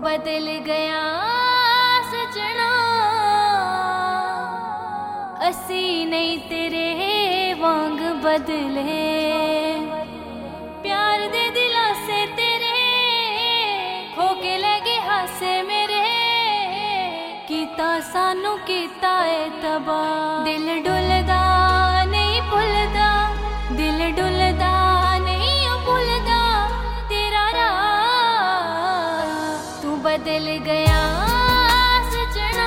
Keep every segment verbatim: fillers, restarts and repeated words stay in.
बदल गया सजना, असी नहीं तेरे वांग बदले। प्यार दे दिलासे तेरे खो के लगे हासे मेरे, कीता सानू कीता है तबाह। दिल डुलदा नहीं भुलदा, दिल डुलदा नहीं भुलदा तेरा राह। तू बदल गया सजना,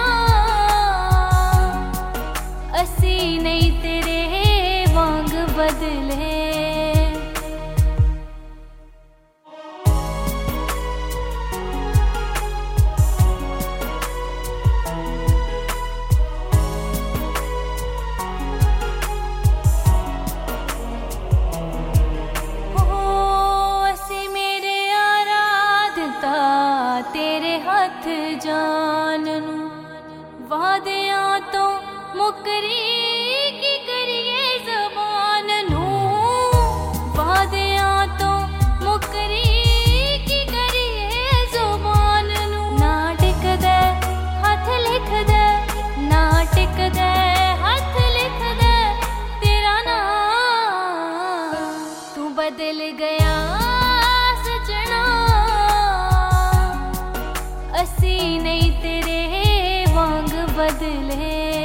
असी नहीं तेरे वांग बदले। तेरे हाथ जान नू वादियां तो मुकरी की करिए ज़बान नू, वादियां तो मुकरी की करिए ज़बान नू। ना टिकदे हथ लिख दे, ना टिकदे हथ लिख दे तेरा नाम। तू बदल गया सजना, असी नहीं तेरे वांग बदले।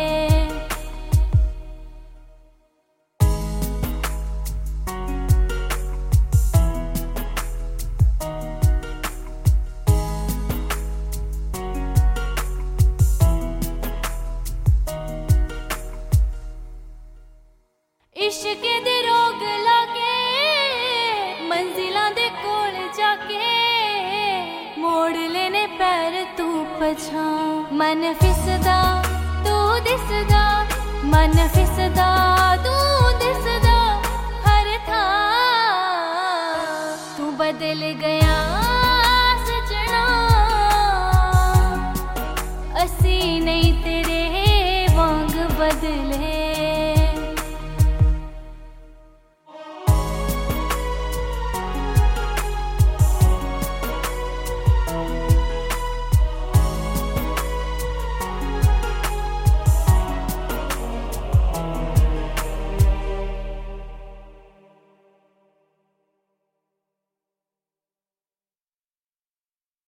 इश्क दे रोग लागे मंजिलां दे कोल जाके, मोड़ लेने पैर तू पछा। मन फिसदा तू दिसदा, मन फिसदा तू दिसदा हर था। तू बदल गया